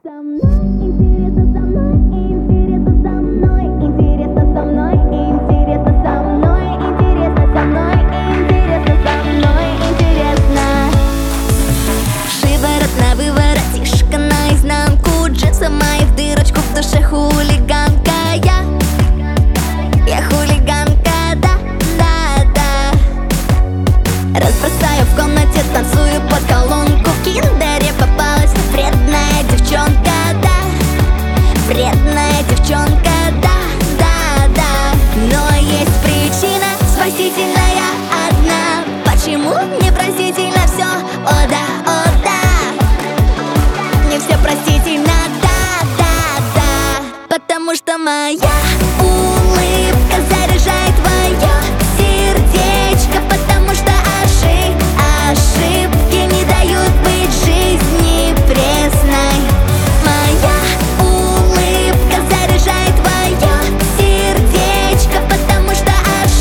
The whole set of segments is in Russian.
Со мной интересно, со мной интересно, со мной интересно, со мной интересно, со мной интересно, со мной интересно, со мной интересно. Шиворот на выворотишка наизнанку, джинсы мои в дырочку, в душе хулиганка. Я хулиганка, да, да, да. Разбросаю в комнате, танцую под колонку. В киндере попалась вредная девчонка, да. Вредная девчонка, да, да, да. Но есть причина спасительная одна. Почему мне простительно все? О да, мне все простительно, да, да, да. Потому что моя улыбка заряжает твое сердечко. Потому что ошибки не дают быть жизни пресной. Моя улыбка заряжает твое сердечко. Потому что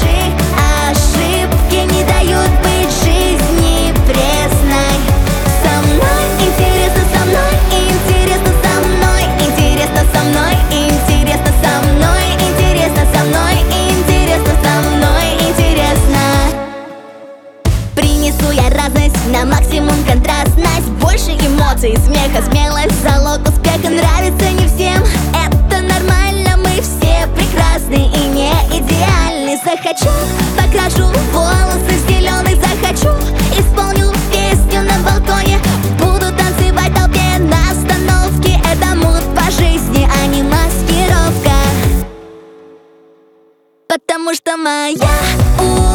ошибки не дают быть жизни пресной. Со мной интересно, со мной интересно, со мной интересно, со мной интересно, со мной интересно, со мной интересно, со мной интересно. Принесу я разность, на максимум контрастность, больше эмоций, смеха, смелость, залог успеха. Нравится не всем, это нормально, мы все прекрасны и не идеальны. Захочу, покрашу волосы в зеленый, захочу, исполню песню на балконе. Буду танцевать в толпе на остановке. Это мут по жизни, а не маскировка. Потому что моя